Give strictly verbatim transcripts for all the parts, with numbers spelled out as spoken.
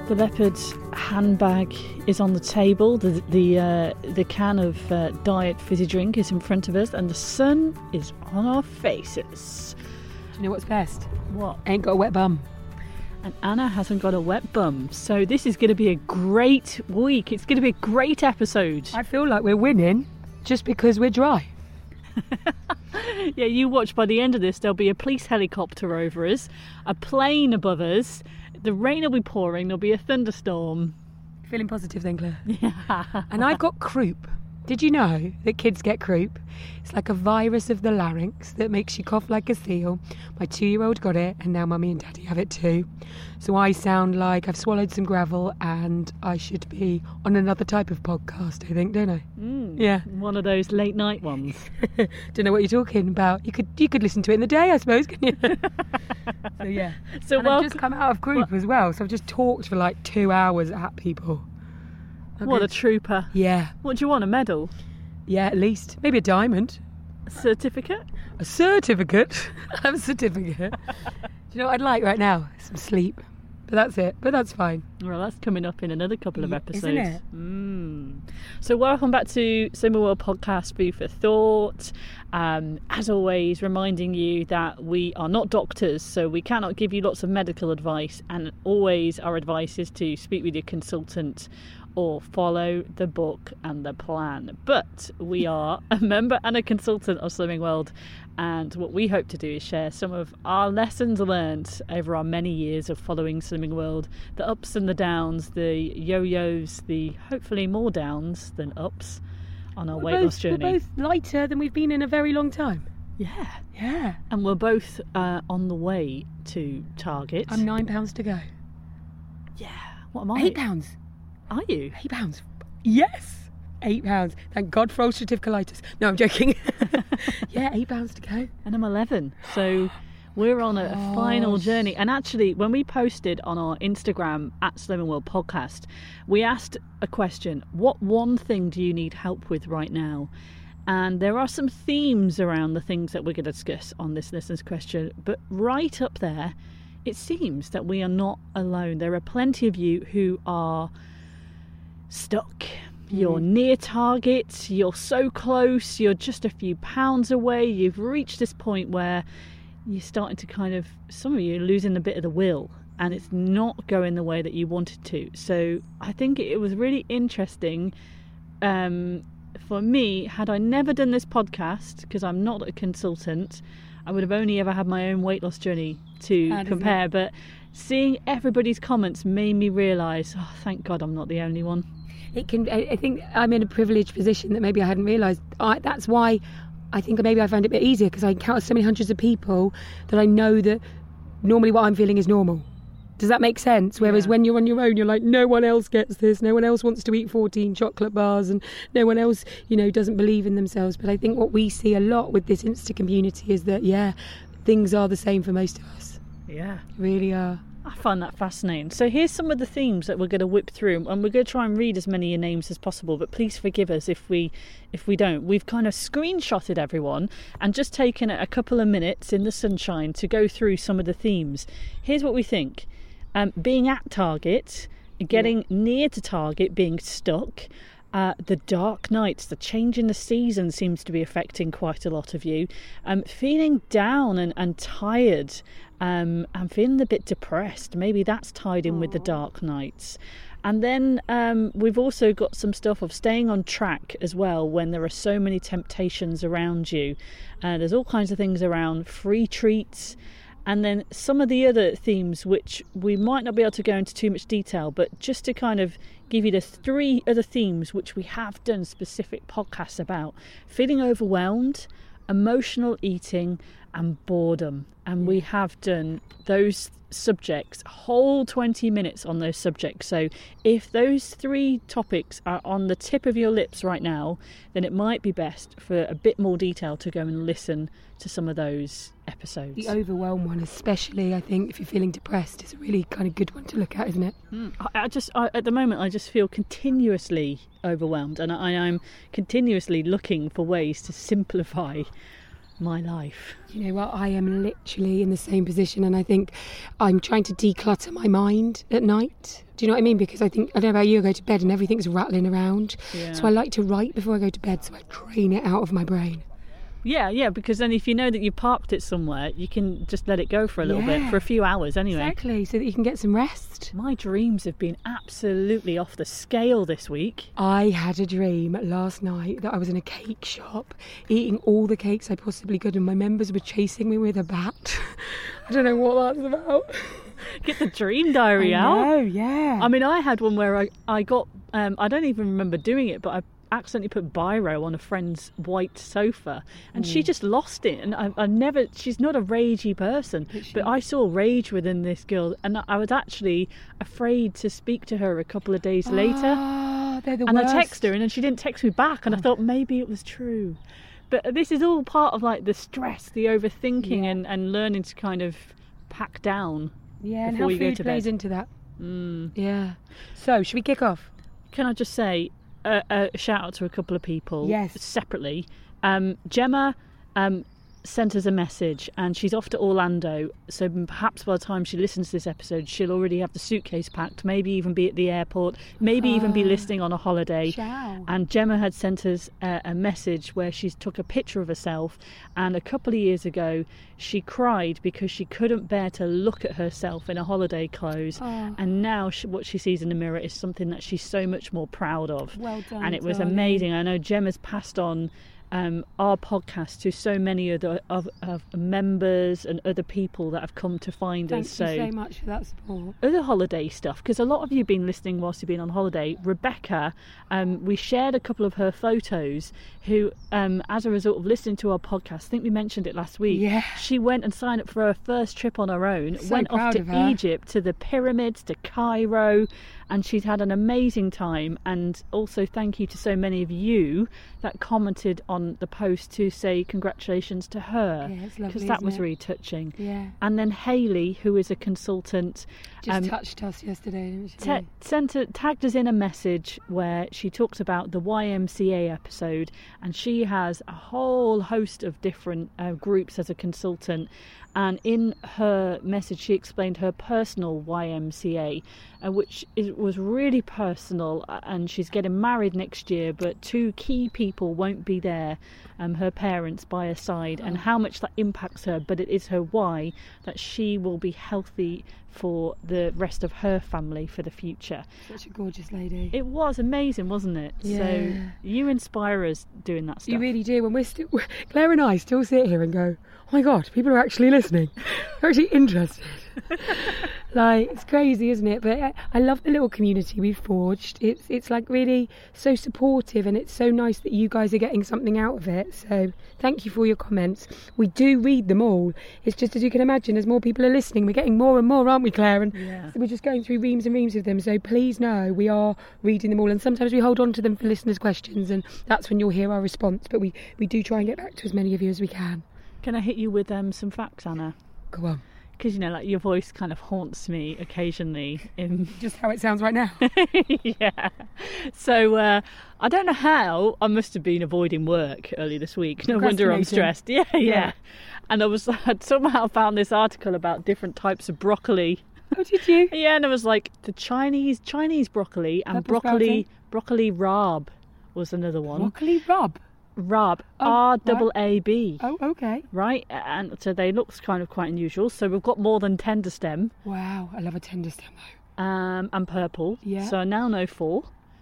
The leopard handbag is on the table. The the uh, the can of uh, diet fizzy drink is in front of us, and the sun is on our faces. Do you know what's best? What? Ain't got a wet bum. And Anna hasn't got a wet bum, so this is going to be a great week. It's going to be a great episode. I feel like we're winning just because we're dry. Yeah, you watch. By the end of this, there'll be a police helicopter over us, a plane above us. The rain will be pouring. There'll be a thunderstorm. Feeling positive then, Claire? Yeah. And I've got croup. Did you know that kids get croup? It's like a virus of the larynx that makes you cough like a seal. My two-year-old got it, and now Mummy and Daddy have it too. So I sound like I've swallowed some gravel, and I should be on another type of podcast, I think, don't I? Mm, yeah. One of those late night ones. Don't know what you're talking about. You could you could listen to it in the day, I suppose, couldn't you? So yeah. So and well, I've just come out of croup well, as well, so I've just talked for like two hours at people. Not what good. A trooper. Yeah. What do you want, a medal? Yeah, at least. Maybe a diamond. A certificate? A certificate? I have a certificate. Do you know what I'd like right now? Some sleep. But that's it. But that's fine. Well, that's coming up in another couple of episodes. Isn't it? Mm. So welcome back to Slimming World Podcast, Food for Thought. Um, as always, reminding you that we are not doctors, so we cannot give you lots of medical advice. And always our advice is to speak with your consultant or follow the book and the plan. But we are a member and a consultant of Slimming World, and what we hope to do is share some of our lessons learned over our many years of following Slimming World, the ups and the downs, the yo-yos, the hopefully more downs than ups on our we're weight both, loss journey. We're both lighter than we've been in a very long time. Yeah. Yeah. And we're both uh, on the way to target. I'm nine pounds to go. Yeah. What am I? Eight pounds. Are you? Eight pounds. Yes. Eight pounds. Thank God for ulcerative colitis. No, I'm joking. Yeah, eight pounds to go. And I'm eleven. So we're on a, a final journey. And actually, when we posted on our Instagram at Slimming World Podcast, we asked a question. What one thing do you need help with right now? And there are some themes around the things that we're going to discuss on this listener's question. But right up there, it seems that we are not alone. There are plenty of you who are stuck. You're near target, you're so close, you're just a few pounds away, you've reached this point where you're starting to kind of, some of you are losing a bit of the will, and it's not going the way that you wanted to. So I think it was really interesting um, for me. Had I never done this podcast, because I'm not a consultant, I would have only ever had my own weight loss journey to How compare, but seeing everybody's comments made me realise, oh, thank God I'm not the only one. It can. I think I'm in a privileged position that maybe I hadn't realised. I, that's why I think maybe I found it a bit easier, because I encounter so many hundreds of people that I know that normally what I'm feeling is normal. Does that make sense? Whereas yeah. when you're on your own, you're like, no one else gets this, no one else wants to eat fourteen chocolate bars, and no one else, you know, doesn't believe in themselves. But I think what we see a lot with this Insta community is that, yeah, things are the same for most of us. Yeah. Really are. I find that fascinating. So here's some of the themes that we're going to whip through, and we're going to try and read as many of your names as possible, but please forgive us if we if we don't. We've kind of screenshotted everyone and just taken a couple of minutes in the sunshine to go through some of the themes. Here's what we think. Um, being at target, getting yeah. near to target, being stuck, uh, the dark nights, the change in the season seems to be affecting quite a lot of you, um, feeling down and, and tired, um, and feeling a bit depressed. Maybe that's tied in Aww. With the dark nights. And then um, we've also got some stuff of staying on track as well when there are so many temptations around you. Uh, there's all kinds of things around free treats. And then some of the other themes, which we might not be able to go into too much detail, but just to kind of give you the three other themes which we have done specific podcasts about: feeling overwhelmed, emotional eating, and boredom. And we have done those subjects, a whole twenty minutes on those subjects. So if those three topics are on the tip of your lips right now, then it might be best for a bit more detail to go and listen to some of those episodes. The overwhelm one especially, I think, if you're feeling depressed, is a really kind of good one to look at, isn't it? Mm. I, I just, I, at the moment, I just feel continuously overwhelmed, and I am continuously looking for ways to simplify my life. You know what? I am literally in the same position, and I think I'm trying to declutter my mind at night. Do you know what I mean? Because I think, I don't know about you, I go to bed and everything's rattling around. Yeah. So I like to write before I go to bed, so I drain it out of my brain. Yeah, yeah, because then if you know that you parked it somewhere, you can just let it go for a little Yeah. bit, for a few hours anyway. Exactly, so that you can get some rest. My dreams have been absolutely off the scale this week. I had a dream last night that I was in a cake shop eating all the cakes I possibly could, and my members were chasing me with a bat. I don't know what that's about. Get the dream diary I out. know, yeah. I mean, I had one where I, I got, um, I don't even remember doing it, but I accidentally put biro on a friend's white sofa, and mm. she just lost it. And I, I never, she's not a ragey person, but, but I saw rage within this girl, and I was actually afraid to speak to her a couple of days later. Oh, they're the and worst. I texted her, and then she didn't text me back, and oh. I thought maybe it was true. But this is all part of like the stress, the overthinking, yeah. and, and learning to kind of pack down. Yeah, and how you food go to plays bed. into that. Mm. Yeah. So, should we kick off? Can I just say a, a shout out to a couple of people yes. separately? Um, Gemma um, sent us a message, and she's off to Orlando, so perhaps by the time she listens to this episode, she'll already have the suitcase packed, maybe even be at the airport, maybe uh, even be listening on a holiday. Ciao. And Gemma had sent us a, a message where she took a picture of herself, and a couple of years ago she cried because she couldn't bear to look at herself in a holiday clothes, oh. and now she, what she sees in the mirror is something that she's so much more proud of. Well done, and it was darling. amazing. I know Gemma's passed on Um, our podcast to so many other of, of members and other people that have come to find Thank us. So, you so much for that support. Other holiday stuff, because a lot of you have been listening whilst you've been on holiday. Rebecca, um, we shared a couple of her photos, who, um, as a result of listening to our podcast, I think we mentioned it last week, yeah. she went and signed up for her first trip on her own, So went off to of her. Egypt, to the pyramids, to Cairo, and she's had an amazing time. And also thank you to so many of you that commented on the post to say congratulations to her, yeah, it's lovely, because that was it? really touching. Yeah. And then Hayley, who is a consultant, just um, touched us yesterday, didn't she? T- sent a, tagged us in a message where she talks about the Y M C A episode, and she has a whole host of different uh, groups as a consultant. And in her message, she explained her personal Y M C A, uh, which is, was really personal. And she's getting married next year, but two key people won't be there, um, her parents by her side, oh. and how much that impacts her. But it is her why that she will be healthy for the rest of her family for the future. Such a gorgeous lady. It was amazing, wasn't it? Yeah. So you inspire us doing that stuff. You really do. When we're still, Claire and I still sit here and go, oh my God, people are actually listening. They're actually interested. Like, it's crazy, isn't it? But I love the little community we've forged. It's it's like really so supportive, and it's so nice that you guys are getting something out of it. So thank you for all your comments. We do read them all. It's just, as you can imagine, as more people are listening, we're getting more and more, aren't we, Claire? And yeah. we're just going through reams and reams of them. So please know we are reading them all, and sometimes we hold on to them for listeners' questions, and that's when you'll hear our response. But we, we do try and get back to as many of you as we can. Can I hit you with um, some facts, Anna? Go on. Because, you know, like, your voice kind of haunts me occasionally. In Just how it sounds right now. Yeah. So, uh, I don't know how I must have been avoiding work early this week. No wonder I'm stressed. Yeah, yeah. yeah. And I was I'd somehow found this article about different types of broccoli. Oh, did you? Yeah, and I was like, the Chinese Chinese broccoli and Purple broccoli sprouting? broccoli raab was another one. Broccoli raab? Raab, Oh, R A A B. Oh, okay. Right, and so they look kind of quite unusual. So we've got more than tender stem. Wow, I love a tender stem though. Um, and purple. Yeah. So I now know four.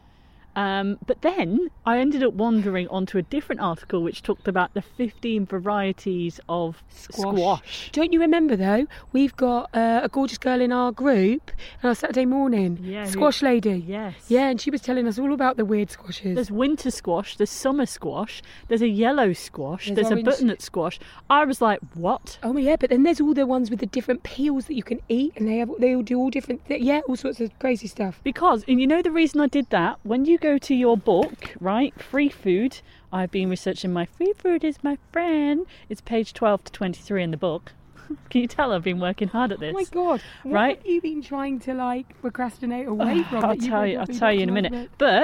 Um, but then I ended up wandering onto a different article which talked about the fifteen varieties of Squash. squash. Don't you remember though? We've got uh, a gorgeous girl in our group on our Saturday morning. Yeah, Squash who, lady. Yes. Yeah, and she was telling us all about the weird squashes. There's winter squash, there's summer squash, there's a yellow squash, There's there's, orange. a butternut squash. I was like, what? Oh yeah, but then there's all the ones with the different peels that you can eat, and they have they all do all different th- yeah, all sorts of crazy stuff. Because, and you know the reason I did that? When you go to your book, right, Free Food, I've been researching my Free Food is my friend. It's page twelve to twenty-three in the book. Can you tell I've been working hard at this? Oh my God! What right? have you been trying to like procrastinate away from? I'll that you tell read you. I'll that tell you in a last minute. night? But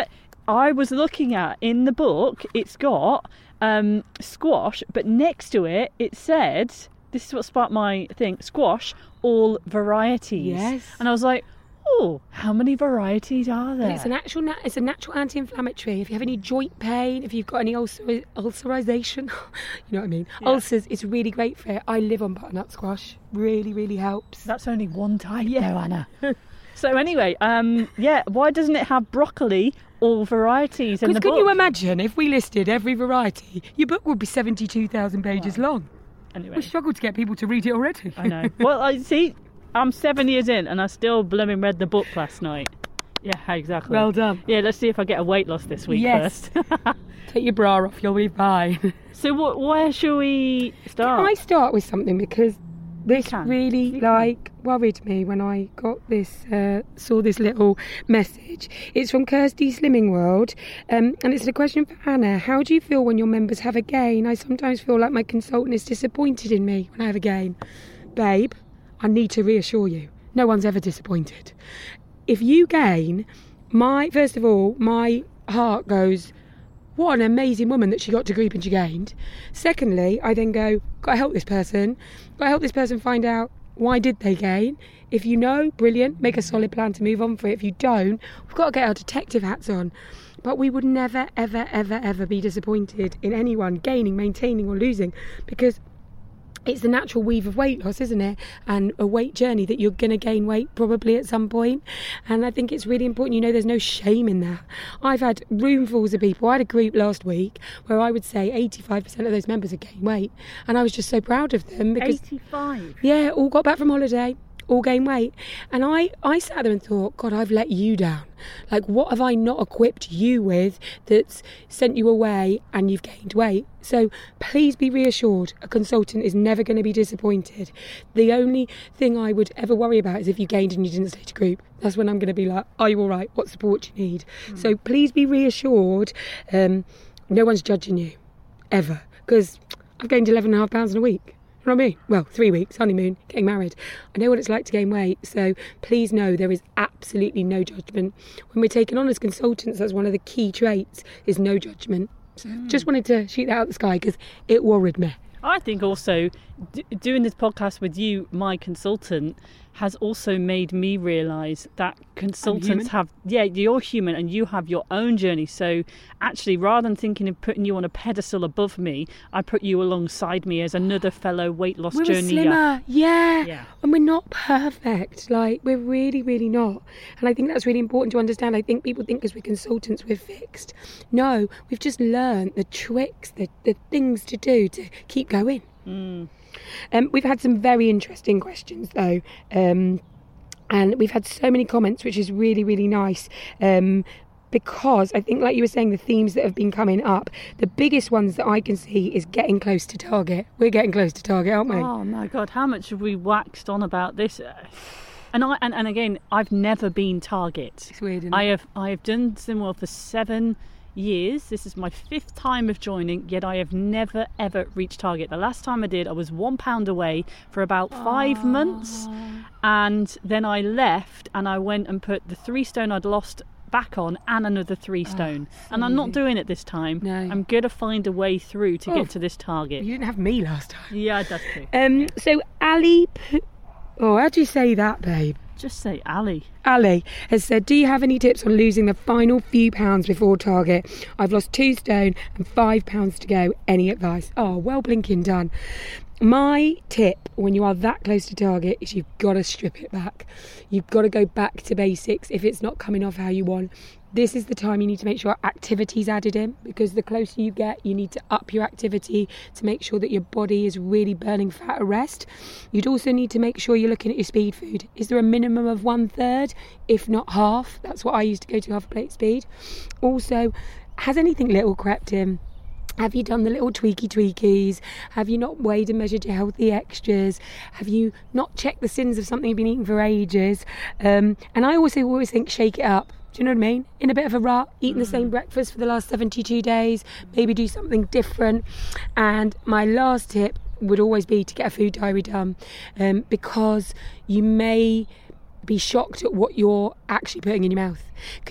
I was looking at in the book, it's got um, squash, but next to it, it said, this is what sparked my thing, squash, all varieties. Yes. And I was like, oh, how many varieties are there? But it's an actual, na- it's a natural anti-inflammatory. If you have any joint pain, if you've got any ulcer, ulcerization, you know what I mean? Yeah. Ulcers, it's really great for it. I live on butternut squash. Really, really helps. That's only one type, Yeah. though, Anna. So anyway, um, yeah, why doesn't it have broccoli, all varieties in the Because can book? you imagine if we listed every variety, your book would be seventy-two thousand pages Wow. long. Anyway, We struggle to get people to read it already. I know. Well, I see, I'm seven years in and I still blooming read the book last night. Yeah, exactly. Well done. Yeah, let's see if I get a weight loss this week Yes. first. Take your bra off, you'll be fine. So what, where shall we start? Can I start with something, because this can. really You can. like worried me when I got this, uh, saw this little message. It's from Kirsty Slimming World, um, and it's a question for Anna. How do you feel when your members have a gain? I sometimes feel like my consultant is disappointed in me when I have a gain. Babe, I need to reassure you, no one's ever disappointed. If you gain, my first of all, my heart goes, what an amazing woman that she got to group and she gained. Secondly, I then go, got to help this person. Got to help this person find out, why did they gain? If you know, brilliant, make a solid plan to move on for it. If you don't, we've got to get our detective hats on. But we would never, ever, ever, ever be disappointed in anyone gaining, maintaining or losing, because it's the natural weave of weight loss, isn't it? And a weight journey that you're going to gain weight probably at some point. And I think it's really important, you know, there's no shame in that. I've had roomfuls of people. I had a group last week where I would say eighty-five percent of those members had gained weight. And I was just so proud of them because, eighty-five. yeah, all got back from holiday, all gained weight. And I, I sat there and thought, God, I've let you down. Like, what have I not equipped you with that's sent you away and you've gained weight? So please be reassured, a consultant is never going to be disappointed. The only thing I would ever worry about is if you gained and you didn't stay to group. That's when I'm going to be like, are you all right? What support do you need? Mm. So please be reassured, um, no one's judging you, ever. Because I've gained eleven and a half pounds in a week. You know what I mean? Well, three weeks, honeymoon, getting married. I know what it's like to gain weight, so please know there is absolutely no judgment. When we're taken on as consultants, that's one of the key traits, is no judgment. So mm. just wanted to shoot that out of the sky because it worried me. I think also d- doing this podcast with you, my consultant, has also made me realise that consultants have, yeah, you're human and you have your own journey. So actually, rather than thinking of putting you on a pedestal above me, I put you alongside me as another fellow weight loss we're journey. Slimmer, yeah. yeah. And we're not perfect. Like, we're really, really not. And I think that's really important to understand. I think people think because we're consultants, we're fixed. No, we've just learned the tricks, the, the things to do to keep going. Mm. Um, we've had some very interesting questions though, um, and we've had so many comments, which is really, really nice, um, because I think, like you were saying, the themes that have been coming up, the biggest ones that I can see is getting close to target. We're getting close to target, aren't we? Oh my God, how much have we waxed on about this? And I and, and again, I've never been target. It's weird, isn't it? I have I have done Slimming for seven years. This is my fifth time of joining, yet I have never ever reached target. The last time I did, I was one pound away for about five Aww. months, and then I left and I went and put the three stone I'd lost back on and another three stone. Oh, and I'm not doing it this time. No. I'm gonna find a way through to Oh. get to this target. You didn't have me last time. Yeah, that's true. Um, so Ali, P- oh, how do you say that, babe? Just say Ali. Ali has said, do you have any tips on losing the final few pounds before target? I've lost two stone and five pounds to go. Any advice? Oh, well blinking done. My tip when you are that close to target is you've got to strip it back. You've got to go back to basics if it's not coming off how you want. This is the time you need to make sure activity's added in, because the closer you get, you need to up your activity to make sure that your body is really burning fat at rest. You'd also need to make sure you're looking at your speed food. Is there a minimum of one third, if not half? That's what I used to go to, half a plate speed. Also, has anything little crept in? Have you done the little tweaky tweakies? Have you not weighed and measured your healthy extras? Have you not checked the sins of something you've been eating for ages? Um, and I also always think shake it up. Do you know what I mean? In a bit of a rut, eating mm. the same breakfast for the last seventy-two days, maybe do something different. And my last tip would always be to get a food diary done, um, because you may be shocked at what you're actually putting in your mouth. Because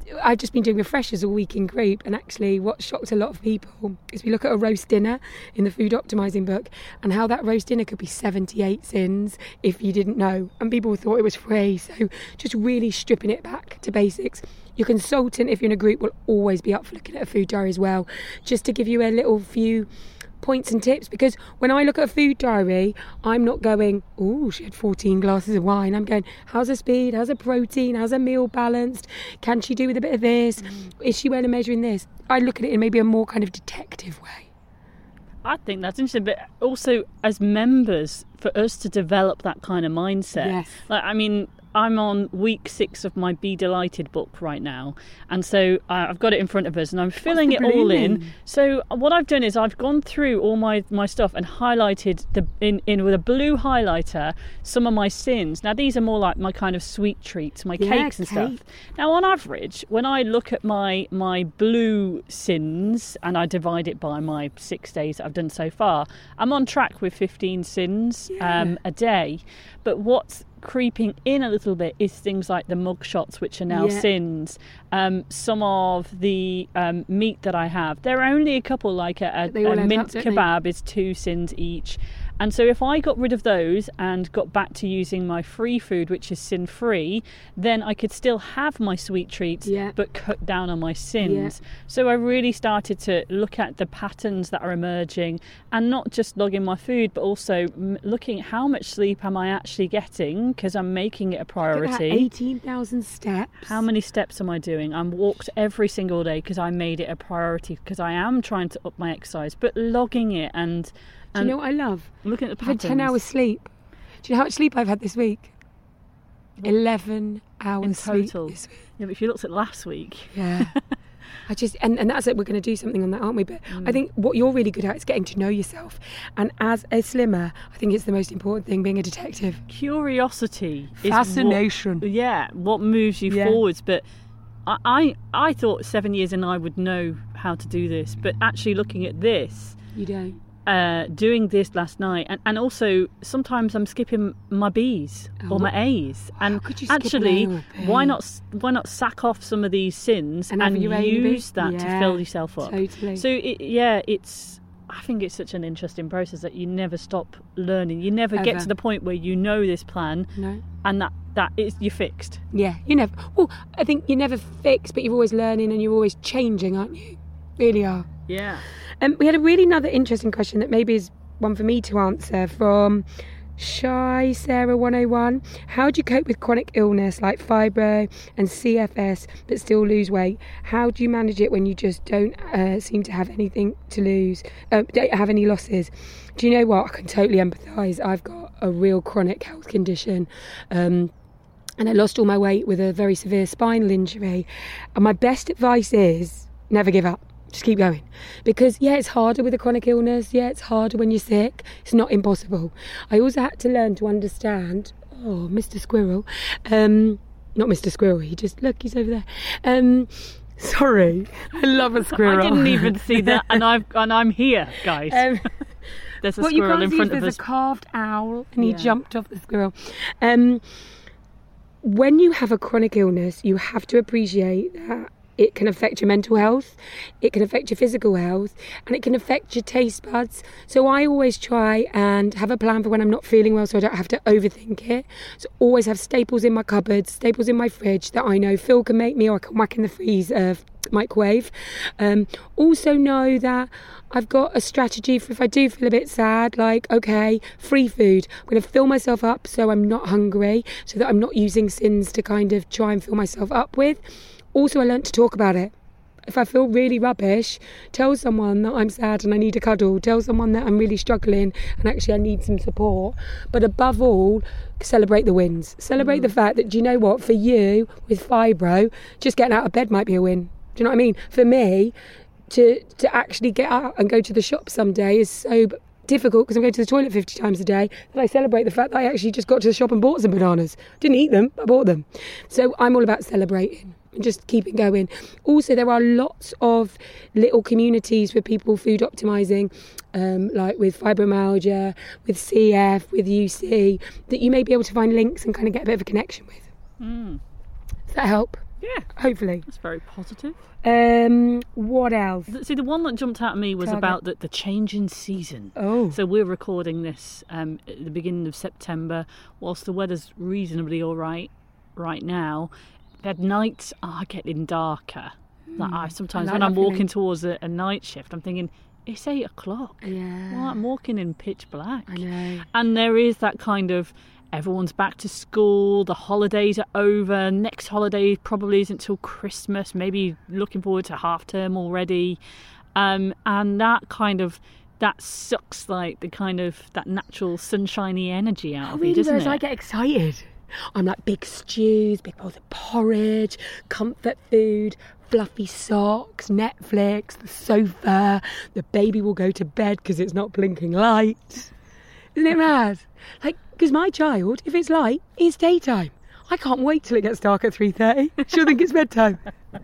I've just been doing refreshers all week in group, and actually what shocked a lot of people is we look at a roast dinner in the food optimising book and how that roast dinner could be seventy-eight sins if you didn't know, and people thought it was free. So just really stripping it back to basics. Your consultant, if you're in a group, will always be up for looking at a food diary as well, just to give you a little few points and tips, because when I look at a food diary, I'm not going, oh, she had fourteen glasses of wine. I'm going, how's her speed, how's her protein, how's her meal balanced, can she do with a bit of this, mm. is she well measuring this? I look at it in maybe a more kind of detective way. I think that's interesting, but also as members, for us to develop that kind of mindset. Yes. Like, I mean, I'm on week six of my Be Delighted book right now, and so uh, I've got it in front of us and I'm filling it all in. So what I've done is I've gone through all my, my stuff and highlighted the in, in with a blue highlighter some of my sins. Now these are more like my kind of sweet treats, my yeah, cakes and cake. stuff. Now on average, when I look at my my blue sins and I divide it by my six days that I've done so far, I'm on track with fifteen sins yeah. um, a day. But what's creeping in a little bit is things like the mug shots, which are now yeah. sins. Um, some of the um, meat that I have, there are only a couple, like a, a, a mint up, kebab is two sins each. And so if I got rid of those and got back to using my free food, which is sin-free, then I could still have my sweet treats, yeah. but cut down on my sins. Yeah. So I really started to look at the patterns that are emerging, and not just logging my food, but also m- looking at how much sleep am I actually getting, because I'm making it a priority. eighteen thousand steps. How many steps am I doing? I'm walked every single day because I made it a priority, because I am trying to up my exercise, but logging it and... Do you know what I love? Looking at the patterns. I've had ten hours sleep. Do you know how much sleep I've had this week? eleven hours in total. Sleep this week. Yeah, but if you looked at last week. Yeah. I just, and, and that's it, we're going to do something on that, aren't we? But mm. I think what you're really good at is getting to know yourself. And as a slimmer, I think it's the most important thing, being a detective. Curiosity. Fascination. Is what, yeah, what moves you yeah. forwards. But I, I, I thought seven years in I would know how to do this. But actually looking at this... You don't. Uh, doing this last night, and, and also sometimes I'm skipping my B's oh, or my A's, wow, and could you actually skip an A or a B? why not why not sack off some of these sins and, and use that yeah, to fill yourself up. Totally. So it, yeah, it's I think it's such an interesting process that you never stop learning. You never Ever. get to the point where you know this plan, no, and that that is you're fixed. Yeah, you never. Well, I think you're never fixed, but you're always learning and you're always changing, aren't you? Really are. Yeah. Um, we had a really another interesting question that maybe is one for me to answer from Shy Sarah one oh one. How do you cope with chronic illness like fibro and C F S but still lose weight? How do you manage it when you just don't uh, seem to have anything to lose, uh, don't have any losses? Do you know what? I can totally empathise. I've got a real chronic health condition. Um, and I lost all my weight with a very severe spinal injury. And my best advice is never give up. Just keep going. Because, yeah, it's harder with a chronic illness. Yeah, it's harder when you're sick. It's not impossible. I also had to learn to understand... Oh, Mister Squirrel. Um, not Mister Squirrel. He just... Look, he's over there. Um, sorry. I love a squirrel. I didn't even see that. And, I've, and I'm here, guys. Um, there's a what squirrel you in can't front see of there's us. There's a carved owl. And yeah. he jumped off the squirrel. Um, when you have a chronic illness, you have to appreciate that it can affect your mental health, it can affect your physical health, and it can affect your taste buds. So I always try and have a plan for when I'm not feeling well so I don't have to overthink it. So always have staples in my cupboards, staples in my fridge that I know Phil can make me or I can whack in the freeze uh, microwave. Um, also know that I've got a strategy for if I do feel a bit sad, like, okay, free food. I'm going to fill myself up so I'm not hungry, so that I'm not using sins to kind of try and fill myself up with. Also, I learnt to talk about it. If I feel really rubbish, tell someone that I'm sad and I need a cuddle. Tell someone that I'm really struggling and actually I need some support. But above all, celebrate the wins. Celebrate mm. the fact that, do you know what, for you, with fibro, just getting out of bed might be a win. Do you know what I mean? For me, to, to actually get out and go to the shop someday is so difficult because I'm going to the toilet fifty times a day that I celebrate the fact that I actually just got to the shop and bought some bananas. Didn't eat them, I bought them. So I'm all about celebrating and just keep it going. Also, there are lots of little communities for people food optimising, um, like with fibromyalgia, with C F, with U C, that you may be able to find links and kind of get a bit of a connection with. Mm. Does that help? Yeah. Hopefully. That's very positive. Um, what else? See, the one that jumped out at me was Target. about the, the change in season. Oh. So we're recording this um, at the beginning of September, whilst the weather's reasonably all right right now. The nights are getting darker. Like I sometimes I like when that I'm walking feeling. towards a, a night shift, I'm thinking, it's eight o'clock. Yeah. Well, I'm walking in pitch black. I know. And there is that kind of, everyone's back to school, the holidays are over, next holiday probably isn't till Christmas, maybe looking forward to half term already. Um, and that kind of, that sucks like the kind of, that natural sunshiny energy out Oh, of really? you, doesn't Whereas it? I get excited. I'm like big stews, big bowls of porridge, comfort food, fluffy socks, Netflix, the sofa. The baby will go to bed because it's not blinking lights. Isn't it mad? Like, because my child, if it's light, it's daytime. I can't wait till it gets dark at three thirty. She'll think it's bedtime.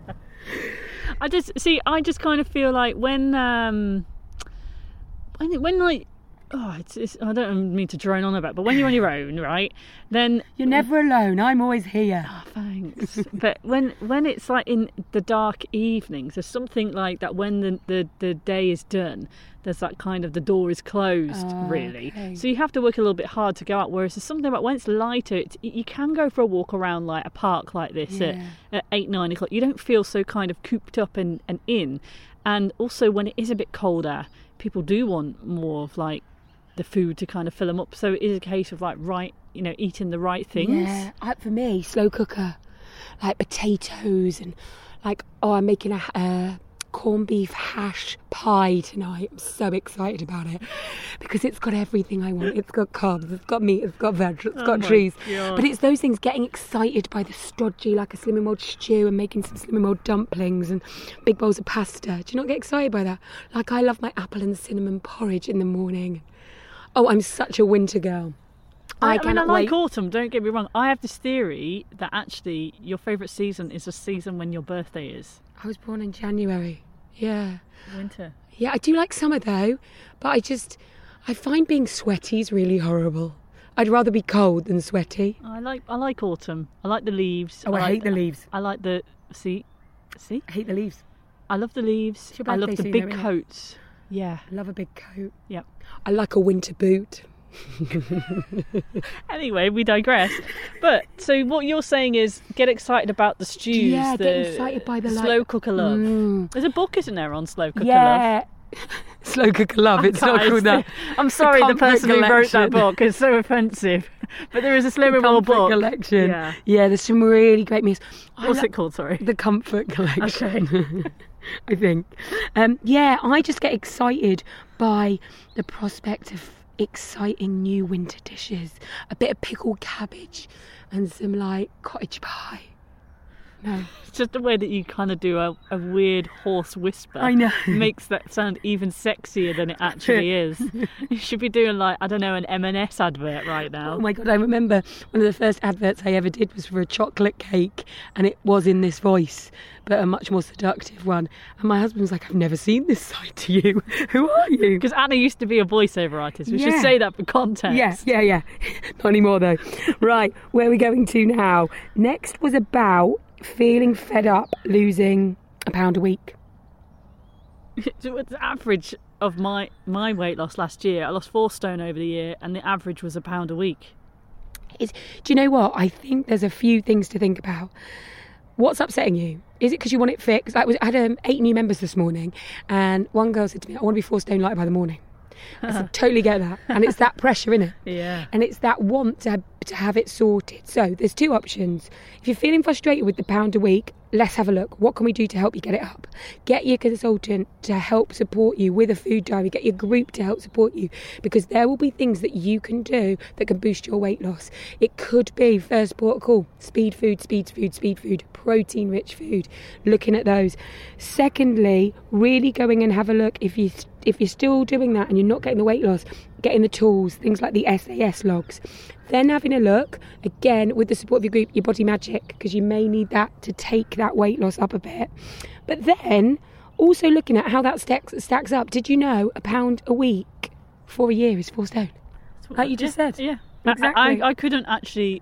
I just see. I just kind of feel like when, um, when, when like, oh, it's, it's. I don't mean to drone on about, but when you're on your own, right? Then You're never alone. I'm always here. oh, thanks. But when when it's like in the dark evenings, there's something like that. When the the, the day is done, there's that kind of the door is closed, Oh, really. okay. So you have to work a little bit hard to go out. Whereas there's something about when it's lighter, it's, you can go for a walk around like a park like this Yeah. at, at eight nine o'clock. You don't feel so kind of cooped up and, and in. And also when it is a bit colder, people do want more of like the food to kind of fill them up. So it is a case of like right, you know, eating the right things. Yeah, I, for me, slow cooker, like potatoes and like, oh, I'm making a uh, corned beef hash pie tonight. I'm so excited about it because it's got everything I want. It's got carbs, it's got meat, it's got veg, it's Oh got my cheese. God. But it's those things, getting excited by the stodgy, like a slimming mold stew and making some slimming mold dumplings and big bowls of pasta. Do you not get excited by that? Like I love my apple and cinnamon porridge in the morning. Oh, I'm such a winter girl. I, I, I mean, I cannot like wait. autumn, don't get me wrong. I have this theory that actually your favourite season is the season when your birthday is. I was born in January. Yeah. Winter. Yeah, I do like summer though, but I just, I find being sweaty is really horrible. I'd rather be cold than sweaty. I like I like autumn. I like the leaves. Oh, I, like, hate the leaves. I like the, see, see? I hate the leaves. I love the leaves. It's your I love birthday the soon, big though, isn't it? coats. Yeah. I love a big coat. Yep. I like a winter boot. Anyway, we digress. But so what you're saying is get excited about the stews. Yeah, the get excited by the, like- slow cooker love. Mm. There's a book, isn't there, on slow cooker love? Yeah. Slow cooker love. It's not Guys, called that. I'm sorry, the Comfort person who wrote that collection. book is so offensive. But there is a Slimming World Comfort book. collection. Yeah. Yeah, there's some really great meals. I What's lo- it called? Sorry. The Comfort Collection. I think. Um, yeah, I just get excited by the prospect of exciting new winter dishes. A bit of pickled cabbage and some like cottage pie. No. It's just the way that you kind of do a, a weird hoarse whisper. I know. Makes that sound even sexier than it actually is. You should be doing like, I don't know, an M and S advert right now. Oh my God, I remember one of the first adverts I ever did was for a chocolate cake, and it was in this voice, but a much more seductive one. And my husband was like, I've never seen this side to you. Who are you? Because Anna used to be a voiceover artist. We Yeah. should say that for context. Yeah, yeah, yeah. Not anymore though. Right, where are we going to now? Next was about feeling fed up losing a pound a week. So the average of my, my weight loss last year, I lost four stone over the year, and the average was a pound a week. It's, do you know what? I think there's a few things to think about. What's upsetting you? Is it because you want it fixed? I, was, I had um, eight new members this morning, and one girl said to me, I want to be four stone lighter by the morning. I said, totally get that. And it's that pressure, innit? Yeah. And it's that want to have, to have it sorted. So there's two options. If you're feeling frustrated with the pound a week, let's have a look. What can we do to help you get it up? Get your consultant to help support you with a food diary. Get your group to help support you, because there will be things that you can do that can boost your weight loss. It could be, first port of call, speed food, speed food, speed food, protein rich food, looking at those. Secondly, really going and have a look if you if you're still doing that and you're not getting the weight loss, getting the tools, things like the S A S logs. Then having a look, again, with the support of your group, your Body Magic, because you may need that to take that weight loss up a bit. But then also looking at how that stacks, stacks up. Did you know a pound a week for a year is four stone? Like you just yeah, said. Yeah. Exactly. I, I, I couldn't actually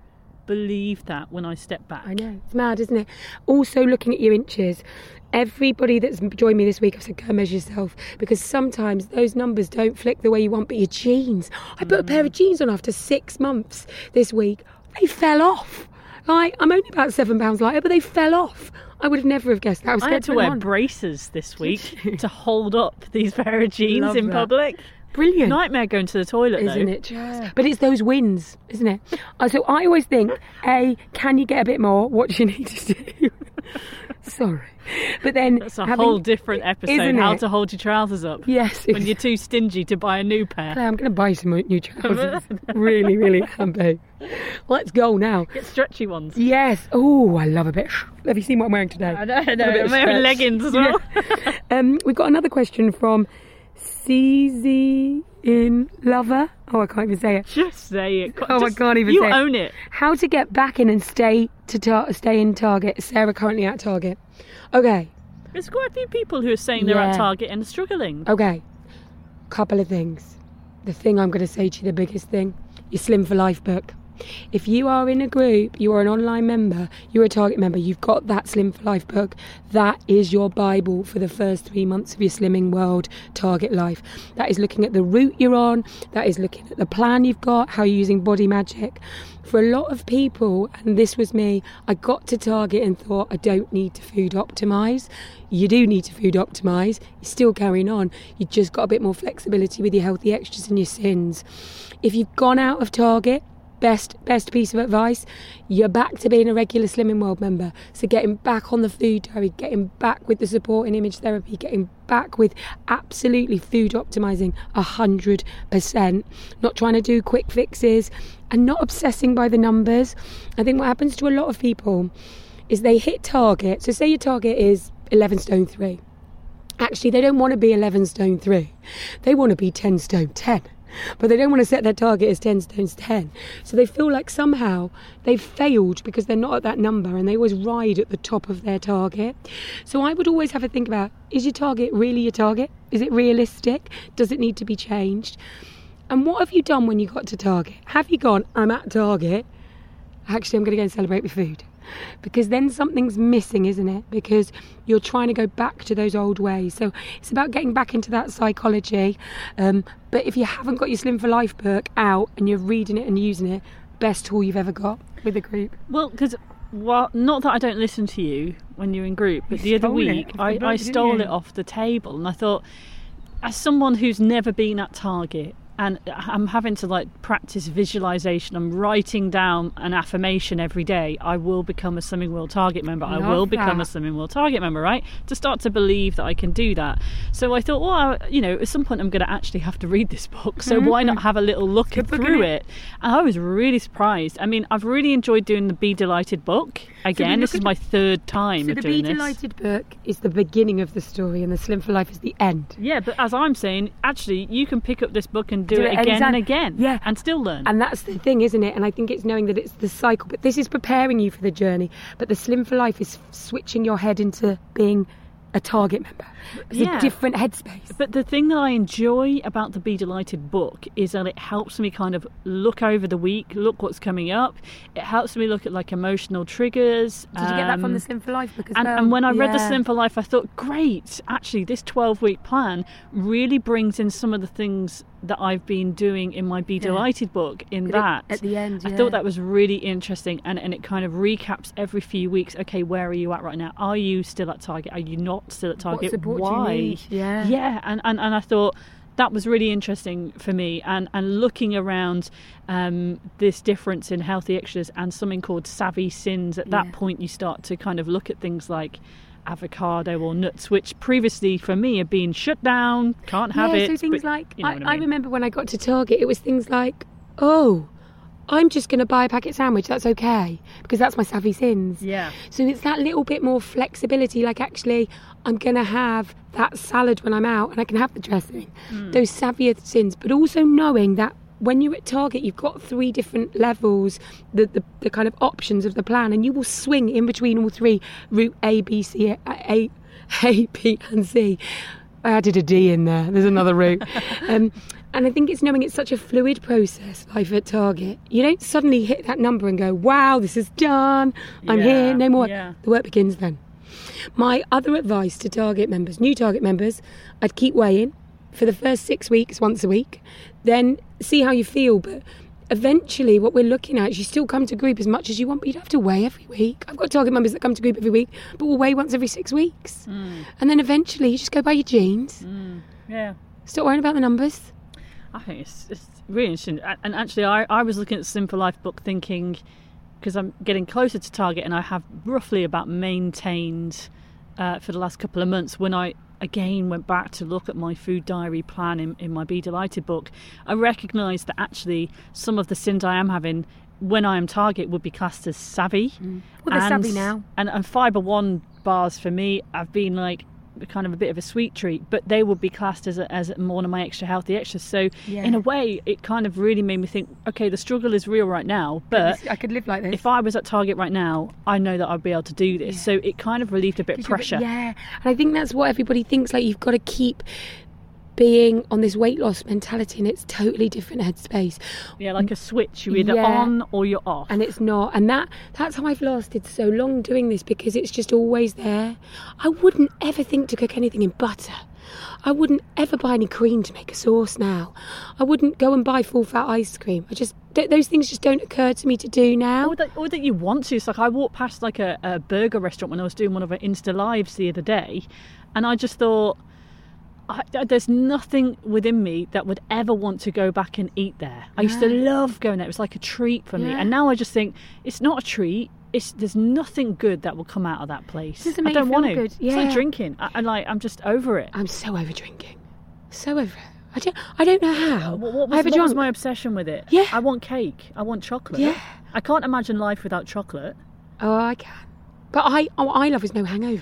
believe that when I step back. I know, it's mad, isn't it? Also, looking at your inches, everybody that's joined me this week, I've said, go measure yourself, because sometimes those numbers don't flick the way you want, but your jeans, I put mm. a pair of jeans on after six months this week, they fell off. Like, I'm only about seven pounds lighter, but they fell off. I would have never have guessed that. I, was I had to wear on. braces this week to hold up these pair of jeans Love in that. public. Brilliant. Nightmare going to the toilet, Isn't though. it just? But it's those wins, isn't it? Uh, so I always think, A, can you get a bit more? What do you need to do? Sorry. But then... That's a having, whole different episode, how it? to hold your trousers up. Yes. When you're too stingy to buy a new pair. Claire, I'm going to buy some new trousers. really, really am, babe. Let's go now. Get stretchy ones. Yes. Oh, I love a bit. Have you seen what I'm wearing today? I know, I know. I'm wearing leggings as well. Yeah. um, we've got another question from C Z in Lover. Oh, I can't even say it. Just say it. Oh, Just, I can't even you say it. You own it. How to get back in and stay to tar- stay in Target. Sarah currently at Target. Okay. There's quite a few people who are saying they're Yeah. at Target and struggling. Okay. Couple of things. The thing I'm going to say to you, the biggest thing, your Slim for Life book. If you are in a group, you are an online member, you're a Target member, you've got that Slim for Life book, that is your Bible for the first three months of your Slimming World Target life. That is looking at the route you're on, that is looking at the plan you've got, how you're using Body Magic. For a lot of people, and this was me, I got to Target and thought, I don't need to food optimise. You do need to food optimise. You're still carrying on. You've just got a bit more flexibility with your healthy extras and your sins. If you've gone out of Target, Best best piece of advice, you're back to being a regular Slimming World member. So getting back on the food diary, getting back with the supporting image therapy, getting back with absolutely food optimising one hundred percent. Not trying to do quick fixes and not obsessing by the numbers. I think what happens to a lot of people is they hit target. So say your target is eleven stone three. Actually, they don't want to be eleven stone three. They want to be ten stone ten. But they don't want to set their target as ten stones ten. So they feel like somehow they've failed because they're not at that number, and they always ride at the top of their target. So I would always have a think about, is your target really your target? Is it realistic? Does it need to be changed? And what have you done when you got to Target? Have you gone, I'm at Target, actually I'm going to go and celebrate with food? Because then something's missing, isn't it? Because you're trying to go back to those old ways. So it's about getting back into that psychology. Um, but if you haven't got your Slim for Life book out and you're reading it and using it, best tool you've ever got with the group. Well, because, well, not that I don't listen to you when you're in group, but You the other stole it week off the I, book, I didn't stole you? it off the table, and I thought, as someone who's never been at Target, and I'm having to like practice visualization, I'm writing down an affirmation every day, I will become a Slimming World Target member, I Love will become a that. Slimming World Target member, right? To start to believe that I can do that. So I thought, well, I, you know, at some point I'm going to actually have to read this book, so Mm-hmm. why not have a little look Good book, through isn't it? And I was really surprised. I mean, I've really enjoyed doing the Be Delighted book. Again, this look is at my the- third time So of the doing Be this. Delighted book is the beginning of the story, and the Slim for Life is the end. Yeah, but as I'm saying, actually, you can pick up this book and do, Do it, it again anytime. and again, Yeah. and still learn. And that's the thing, isn't it? And I think it's knowing that it's the cycle. But this is preparing you for the journey. But the Slim for Life is switching your head into being a Target member. It's Yeah. a different headspace. But the thing that I enjoy about the Be Delighted book is that it helps me kind of look over the week, look what's coming up. It helps me look at like emotional triggers. Did you get that from um, the Slim for Life book as And, well? and when I read the Yeah. Slim for Life, I thought, great, actually, this twelve-week plan really brings in some of the things that I've been doing in my Be Yeah. Delighted book in But it- that. at the end, I yeah. thought that was really interesting, and, and it kind of recaps every few weeks, okay, where are you at right now? Are you still at Target? Are you not still at Target? support do you Why? need? Yeah. Yeah, and, and, and I thought that was really interesting for me, and, and looking around um, this difference in healthy extras and something called savvy sins. At that Yeah. point you start to kind of look at things like avocado or nuts, which previously for me had been shut down, can't have yeah, it. so things but like, you know I, what I, I mean. remember when I got to Target, it was things like, oh, I'm just going to buy a packet sandwich, that's okay, because that's my savvy sins. Yeah. So it's that little bit more flexibility, like actually I'm going to have that salad when I'm out and I can have the dressing. Mm. Those savvier sins, but also knowing that when you're at Target, you've got three different levels, the, the, the kind of options of the plan, and you will swing in between all three, route A, B, C, A, A, A B and C. I added a D in there, there's another route. um, And I think it's knowing it's such a fluid process, life at Target. You don't suddenly hit that number and go, wow, this is done. I'm Yeah, here, no more. yeah. The work begins then. My other advice to Target members, new Target members, I'd keep weighing for the first six weeks, once a week. Then see how you feel. But eventually what we're looking at is you still come to group as much as you want, but you don't have to weigh every week. I've got Target members that come to group every week, but we'll weigh once every six weeks. Mm. And then eventually you just go by your jeans. Mm. Yeah. Stop worrying about the numbers. I think it's, it's really interesting. And actually, I, I was looking at the Simple Life book thinking, because I'm getting closer to Target and I have roughly about maintained uh, for the last couple of months, when I again went back to look at my food diary plan in, in my Be Delighted book, I recognised that actually some of the sins I am having when I am Target would be classed as savvy. Mm. Well, they're and, savvy now. And, and Fibre One bars for me have been like kind of a bit of a sweet treat, but they would be classed as a, as one of my extra healthy extras. So Yeah. in a way, it kind of really made me think, okay, the struggle is real right now, but I could live like this. if I was at Target right now, I know that I'd be able to do this. Yeah. So it kind of relieved a bit of Did you- pressure. Yeah, and I think that's what everybody thinks. Like, you've got to keep being on this weight loss mentality, and it's totally different headspace. Yeah, like a switch. You're either Yeah. on or you're off. And it's not, and that that's how I've lasted so long doing this, because it's just always there. I wouldn't ever think to cook anything in butter. I wouldn't ever buy any cream to make a sauce now. I wouldn't go and buy full fat ice cream. I just th- those things just don't occur to me to do now. Or that, or that you want to. It's like I walked past like a, a burger restaurant when I was doing one of our Insta Lives the other day, and I just thought, I, there's nothing within me that would ever want to go back and eat there. I used to love going there. It was like a treat for me. Yeah. And now I just think it's not a treat. It's, there's nothing good that will come out of that place. Doesn't I make don't you want feel to. good. It's Yeah. like drinking. I, I like. I'm just over it. I'm so over drinking, so over it. I don't, I don't know how. What, what I was, have a what was drunk. my obsession with it? Yeah. I want cake. I want chocolate. Yeah. I can't imagine life without chocolate. Oh, I can. But I, oh, I love is no hangover.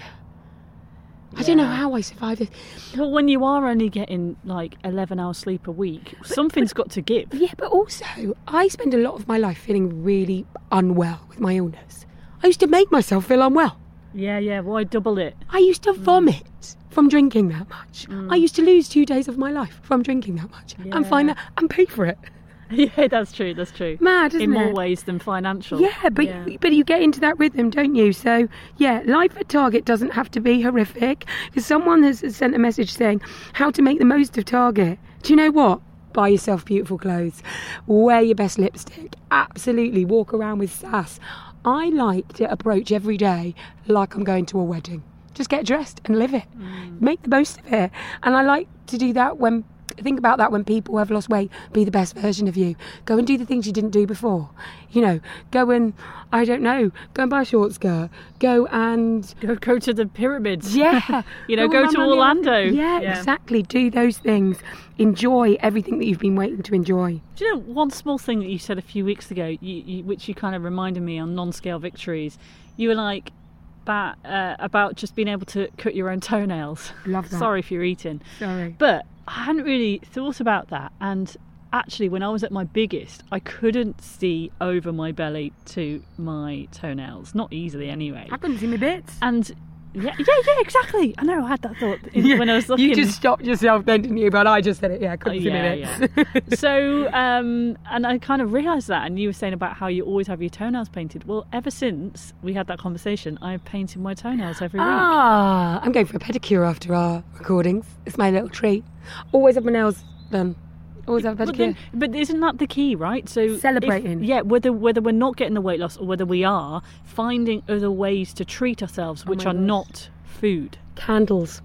I don't know Yeah. how I survive this. Well, when you are only getting like eleven hours sleep a week, something's got to give. Yeah, but also, I spend a lot of my life feeling really unwell with my illness. I used to make myself feel unwell. Yeah, yeah. Why double it? I used to vomit from drinking that much. I used to lose two days of my life from drinking that much and find Yeah. that and pay for it. Yeah, that's true. That's true. Mad, isn't In more it? ways than financial. Yeah, but Yeah. but you get into that rhythm, don't you? So yeah, life at Target doesn't have to be horrific. Because someone has sent a message saying how to make the most of Target. Do you know what? Buy yourself beautiful clothes, wear your best lipstick, absolutely walk around with sass. I like to approach every day like I'm going to a wedding. Just get dressed and live it. Mm. Make the most of it. And I like to do that when think about that when people have lost weight. Be the best version of you. Go and do the things you didn't do before. You know, go and, I don't know, go and buy a short skirt. Go and, Go, go to the pyramids. yeah. You know, and go run to around the Orlando. other- Yeah, Yeah. exactly. Do those things. Enjoy everything that you've been waiting to enjoy. Do you know one small thing that you said a few weeks ago, you, you, which you kind of reminded me on non-scale victories? You were like, about, uh, about just being able to cut your own toenails. Love that. Sorry if you're eating. Sorry. But I hadn't really thought about that. And actually, when I was at my biggest, I couldn't see over my belly to my toenails. Not easily, anyway. I couldn't see my bits. And yeah, yeah, yeah, exactly. I know I had that thought in, when I was looking. You just stopped yourself then, didn't you? But I just said it, yeah, I couldn't Oh, see yeah, my bits. So, um, and I kind of realised that, and you were saying about how you always have your toenails painted. Well, ever since we had that conversation, I've painted my toenails every week. Ah, I'm going for a pedicure after our recordings. It's my little treat. Always have my nails done. Always have a But, pedicure. then, but isn't that the key, right? So if- Celebrating. yeah, whether whether we're not getting the weight loss or whether we are, finding other ways to treat ourselves, which my are gosh. not food. Candles.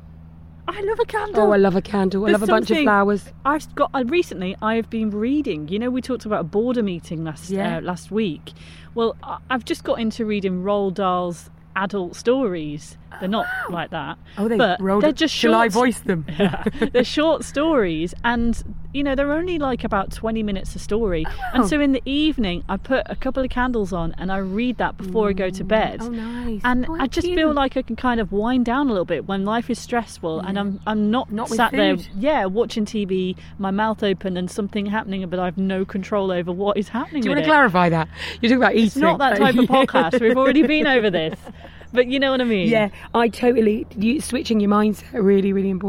I love a candle. Oh, I love a candle. I There's love a bunch of something- flowers. I've got uh, recently. I've been reading. You know, we talked about a border meeting last Yeah. uh, last week. Well, I- I've just got into reading Roald Dahl's adult stories. They're not like that. Oh, they but rolled they're it. just Shall short. I voice them? Yeah. They're short stories, and you know they're only like about twenty minutes a story. And so in the evening, I put a couple of candles on and I read that before I go to bed. Oh, nice. And Oh, how I just cute. feel like I can kind of wind down a little bit when life is stressful, and I'm I'm not, Not with sat there, food. yeah, watching T V, my mouth open, and something happening, but I've no control over what is happening. Do you with want to it. clarify that? You're talking about eating. It's not that type of podcast. We've already been over this, but you know what I mean. Yeah, I totally. You, switching your mindset really, really important.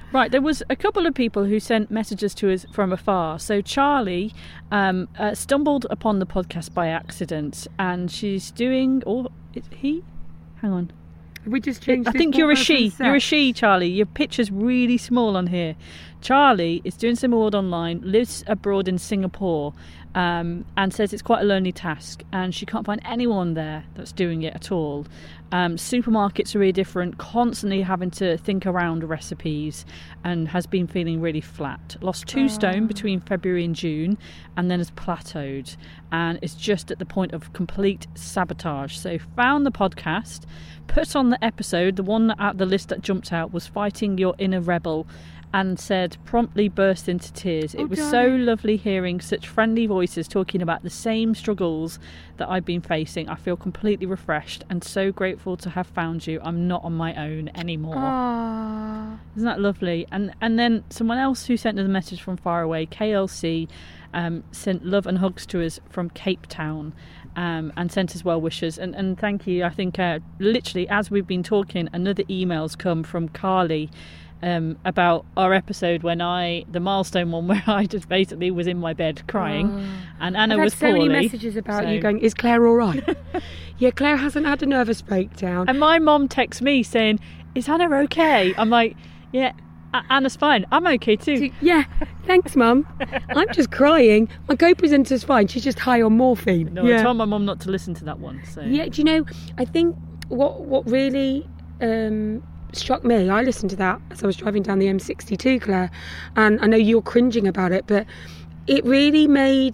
Right, there was a couple of people who sent messages to us from afar. So Charlie um, uh, stumbled upon the podcast by accident, and she's doing... Or is he? Hang on. We just changed. I think you're a she. You're a she, Charlie. Your picture's really small on here. Charlie is doing some award online, lives abroad in Singapore, um, and says it's quite a lonely task, and she can't find anyone there that's doing it at all. Um, supermarkets are really different, constantly having to think around recipes, and has been feeling really flat. Lost two oh. stone between February and June, and then has plateaued, and is just at the point of complete sabotage. So found the podcast, put on the episode. The one out the list that jumped out was Fighting Your Inner Rebel, and said promptly burst into tears. It oh, was darling. so lovely hearing such friendly voices talking about the same struggles that I've been facing. I feel completely refreshed and so grateful to have found you. I'm not on my own anymore. Aww. Isn't that lovely? And and then someone else who sent us a message from far away, K L C, um, sent love and hugs to us from Cape Town. Um, and sent us well wishes, and, and thank you. I think uh, literally as we've been talking, another email's come from Carly um, about our episode when I, the milestone one where I just basically was in my bed crying, oh. and Anna I've was had so poorly. many messages about so. you going, is Claire all right? Yeah, Claire hasn't had a nervous breakdown. And my mum texts me saying, is Anna okay? I'm like, yeah, Anna's fine. I'm okay too. Yeah, thanks, Mum. I'm just crying. My co-presenter's fine. She's just high on morphine. No, yeah. I told my mum not to listen to that one. So. Yeah, do you know, I think what what really um, struck me, I listened to that as I was driving down the M sixty-two, Claire, and I know you're cringing about it, but it really made...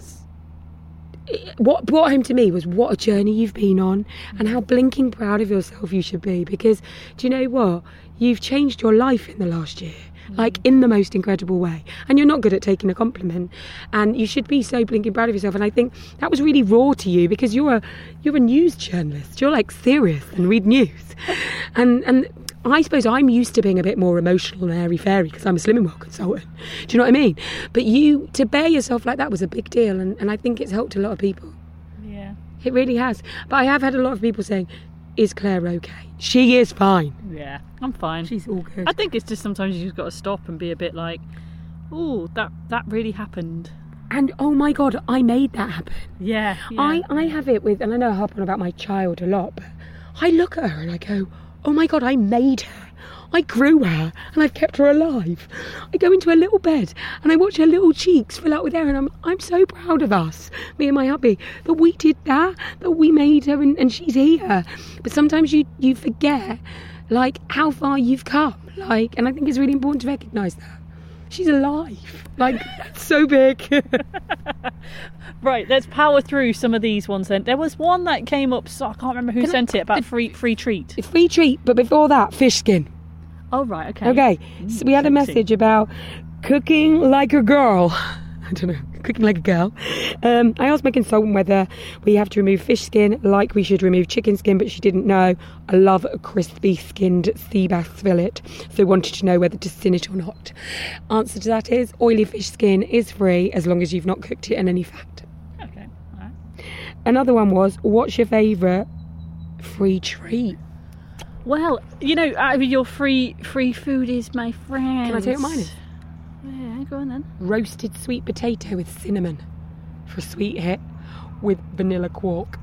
What brought home to me was what a journey you've been on and how blinking proud of yourself you should be, because do you know what? You've changed your life in the last year, like in the most incredible way, and you're not good at taking a compliment, and you should be so blinking proud of yourself. And I think that was really raw to you, because you're a you're a news journalist, you're like serious and read news, and and I suppose I'm used to being a bit more emotional and airy-fairy because I'm a Slimming World consultant. Do you know what I mean? But you, to bear yourself like that was a big deal, and, and I think it's helped a lot of people. Yeah. It really has. But I have had a lot of people saying, is Claire okay? She is fine. Yeah, I'm fine. She's all good. I think it's just sometimes you've got to stop and be a bit like, oh, that, that really happened. And oh my God, I made that happen. Yeah. yeah. I, I have it with, and I know I harp on about my child a lot, but I look at her and I go, oh my God, I made her. I grew her and I've kept her alive. I go into her little bed and I watch her little cheeks fill out with air, and I'm I'm so proud of us, me and my hubby, that we did that, that we made her, and, and she's here. But sometimes you, you forget, like, how far you've come. Like, and I think it's really important to recognise that. She's alive. Like, that's so big. Right, let's power through some of these ones then. There was one that came up, so I can't remember who Can sent I, it, about the, free free treat. Free treat, but before that, fish skin. Oh, right, okay. Okay, so we had a message about cooking like a girl. I don't know, cooking like a girl. Um, I asked my consultant whether we have to remove fish skin like we should remove chicken skin, but she didn't know. I love a crispy skinned sea bass fillet, so wanted to know whether to sin it or not. Answer to that is oily fish skin is free as long as you've not cooked it in any fat. Okay, all right. Another one was, what's your favourite free treat? Well, you know, out of your free free food is my friend. Can I tell you what mine is? Yeah, go on then. Roasted sweet potato with cinnamon for a sweet hit with vanilla quark.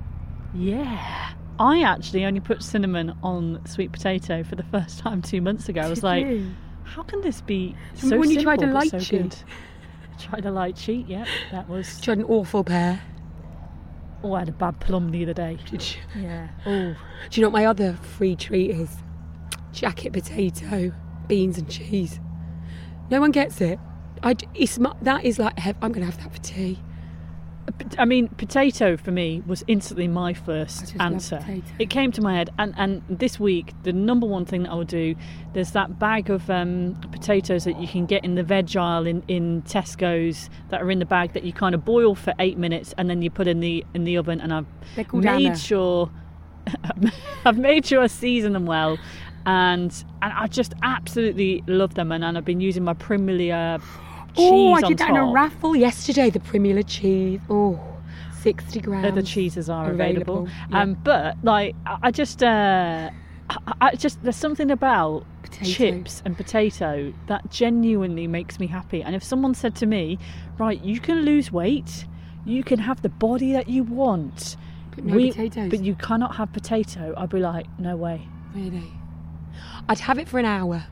Yeah. I actually only put cinnamon on sweet potato for the first time two months ago. I was Did like, you? how can this be so Remember when you simple tried a but light so sheet? good? I tried a light sheet, yeah. That was... Tried an awful pear. Oh, I had a bad plum the other day. Did you? Yeah. Oh. Do you know what my other free treat is? Jacket potato, beans and cheese. No one gets it. I, it's, that is like, I'm going to have that for tea. I mean, potato for me was instantly my first answer. It came to my head, and, and this week the number one thing that I would do, there's that bag of um, potatoes that you can get in the veg aisle in, in Tesco's that are in the bag that you kind of boil for eight minutes and then you put in the in the oven, and I've made Anna. sure I've made sure I season them well, and and I just absolutely love them, and, and I've been using my Primula cheese Oh, I on did that top. in a raffle yesterday, the Primula cheese. Oh, sixty grams. Uh, the cheeses are available, available. Yeah. Um, but like I I just uh, I, I just there's something about Potato. chips and potato, that genuinely makes me happy. And if someone said to me, right, you can lose weight, you can have the body that you want, But no we- potatoes. but you cannot have potato, I'd be like, no way. Really? I'd have it for an hour.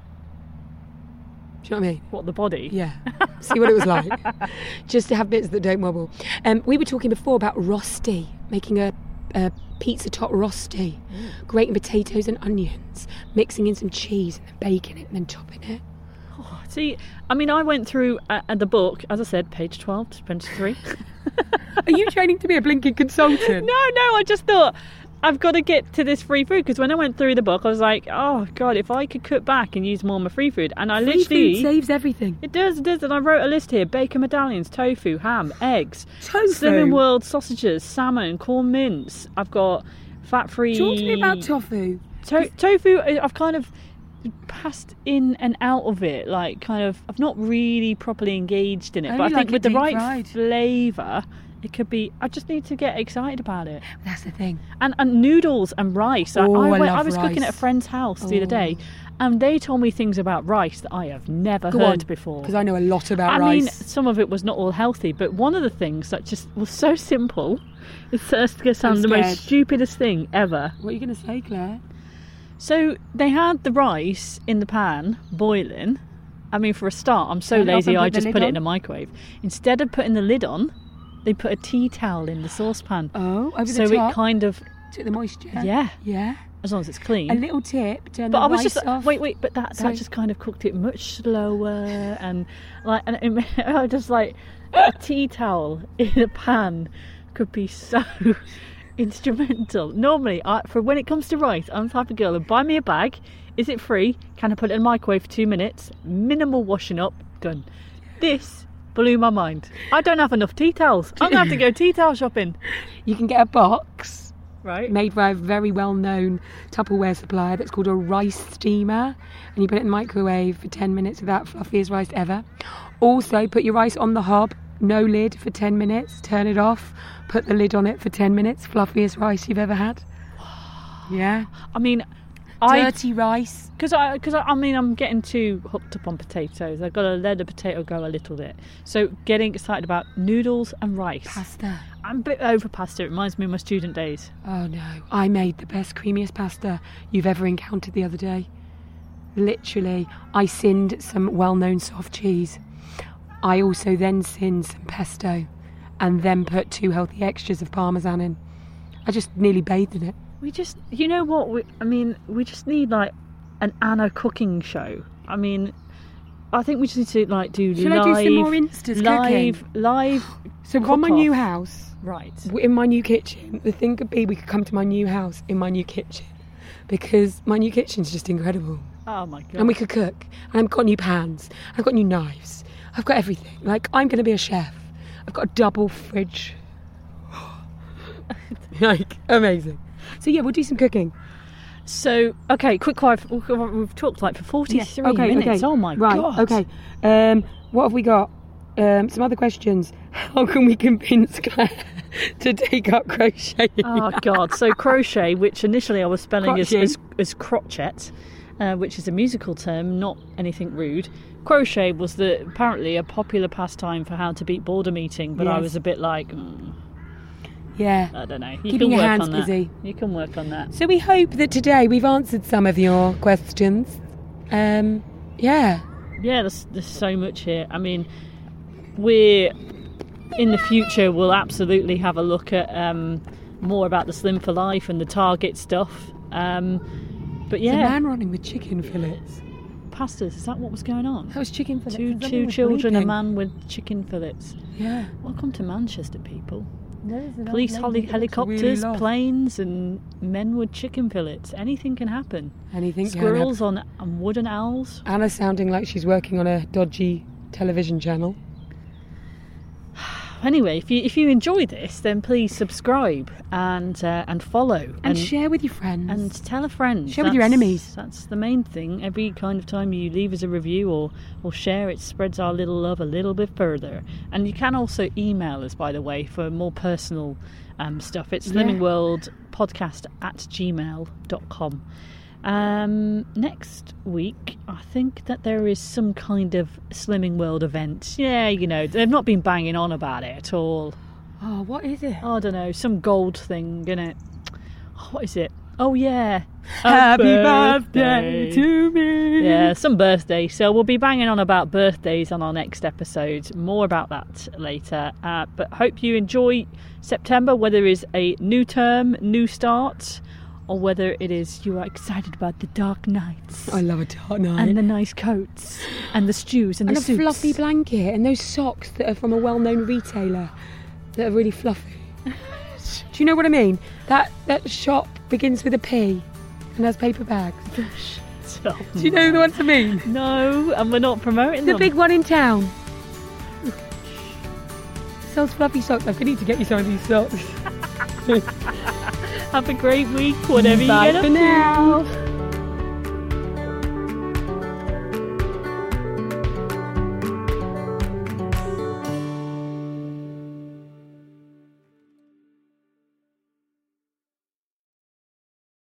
Do you know what I mean? What, the body? Yeah. See what it was like. Just to have bits that don't wobble. Um, we were talking before about rosti, making a, a pizza top rosti, Mm. grating potatoes and onions, mixing in some cheese and then baking it and then topping it. Oh, see, I mean, I went through uh, the book, as I said, page twelve to twenty-three. Are you training to be a blinking consultant? No, no, I just thought, I've got to get to this free food, because when I went through the book, I was like, oh, God, if I could cut back and use more of my free food. And I Free literally... food saves everything. It does, it does. And I wrote a list here. Bacon medallions, tofu, ham, eggs, Tofu? Slimming World sausages, salmon, corn mince. I've got fat-free... Talk to me about tofu. To- tofu, I've kind of passed in and out of it. Like, kind of... I've not really properly engaged in it. I But I only think like with it the right deep-fried. flavour, it could be... I just need to get excited about it. That's the thing. And, and noodles and rice. I, Oh, I, I went, love I was cooking at a rice. friend's house the other day, Oh. and they told me things about rice that I have never Go heard on, before. Because I know a lot about I rice. mean, some of it was not all healthy, but one of the things that just was so simple, it's going to sound the scared. most stupidest thing ever. What are you going to say, Claire? So they had the rice in the pan boiling. I mean, for a start, I'm so Turn it off lazy, and put I the just lid put it on? in a microwave. Instead of putting the lid on, they put a tea towel in the saucepan. Oh, over so the top. it kind of, Took the moisture. yeah, Yeah. as long as it's clean. A little tip. Turn But the I was rice just off. wait, wait. But that Sorry. that just kind of cooked it much slower, and like, and it, I just like a tea towel in a pan could be so instrumental. Normally, I, for when it comes to rice, I'm the type of girl who buy me a bag. Is it free? Can I put it in the microwave for two minutes? Minimal washing up, done. This blew my mind. I don't have enough tea towels. I'm gonna have to go tea towel shopping. You can get a box Right. made by a very well-known Tupperware supplier that's called a rice steamer, and you put it in the microwave for ten minutes without fluffiest rice ever. Also, put your rice on the hob, no lid, for ten minutes. Turn it off. Put the lid on it for ten minutes. Fluffiest rice you've ever had. Yeah. I mean, I Dirty rice. Because I, because I, I mean, I'm getting too hooked up on potatoes. I've got to let the potato go a little bit. So getting excited about noodles and rice. Pasta. I'm a bit over pasta. It reminds me of my student days. Oh no, I made the best, creamiest pasta you've ever encountered the other day. Literally, I sinned some well-known soft cheese. I also then sinned some pesto and then put two healthy extras of parmesan in. I just nearly bathed in it. We just, you know what? We, I mean, we just need like an Anna cooking show. I mean, I think we just need to like do Shall live, I do some more Instas live, cooking? live. So on my cook-off. new house, Right. in my new kitchen, the thing could be we could come to my new house in my new kitchen, because my new kitchen's just incredible. Oh my god. And we could cook. And I've got new pans. I've got new knives. I've got everything. Like, I'm going to be a chef. I've got a double fridge. Like, amazing. So yeah, we'll do some cooking. So okay, quick quiet. We've talked like for forty-three okay, minutes. okay. Oh my right, god. okay. Um, what have we got? Um, some other questions. How can we convince Claire to take up crocheting? Oh god. So crochet, which initially I was spelling as, Crotching. as, as crotchet, uh, which is a musical term, not anything rude. Crochet was the apparently a popular pastime for how to beat boredom eating, but I Yes. was a bit like, mm, Yeah. I don't know. You Keeping can your work hands on that. busy. You can work on that. So we hope that today we've answered some of your questions. Um, yeah. Yeah, there's, there's so much here. I mean, we're in the future. We'll absolutely have a look at um, more about the Slim for Life and the Target stuff. Um, but There's a yeah, man running with chicken fillets. pastas. Is that what was going on? That was chicken fillets. Two and something two was children, a bleeping. man with chicken fillets. Yeah. Welcome to Manchester, people. There's an Police old heli- lady that looks helicopters, really lost. planes, and men with chicken fillets. Anything can happen. Anything can Squirrels on, on wooden owls. happen. Anna's sounding like she's working on a dodgy television channel. Anyway, if you if you enjoy this, then please subscribe and uh, and follow And, share with your friends. and tell a friend. Share with your That's- enemies. That's the main thing. Every kind of time you leave us a review or or share, it spreads our little love a little bit further. And you can also email us, by the way, for more personal um, stuff. It's Yeah. slimmingworldpodcast at gmail dot com. Um, next week, I think that there is some kind of Slimming World event. Yeah, you know, they've not been banging on about it at all. Oh, what is it? I don't know, some gold thing, innit? Oh, what is it? Oh, yeah. A Happy birthday to me. Yeah, some birthday. So we'll be banging on about birthdays on our next episode. More about that later. Uh, but hope you enjoy September, whether it is a new term, new start, or whether it is you are excited about the dark nights. I love a dark night. And the nice coats, and the stews, and, and the a suits. fluffy blanket, and those socks that are from a well-known retailer that are really fluffy. Do you know what I mean? That that shop begins with a P and has paper bags. Stop. Do you know the ones I mean? No, and we're not promoting The them. big one in town. Sells fluffy socks. I need to get you some of these socks. Have a great week, whatever Bye you get up for to. now.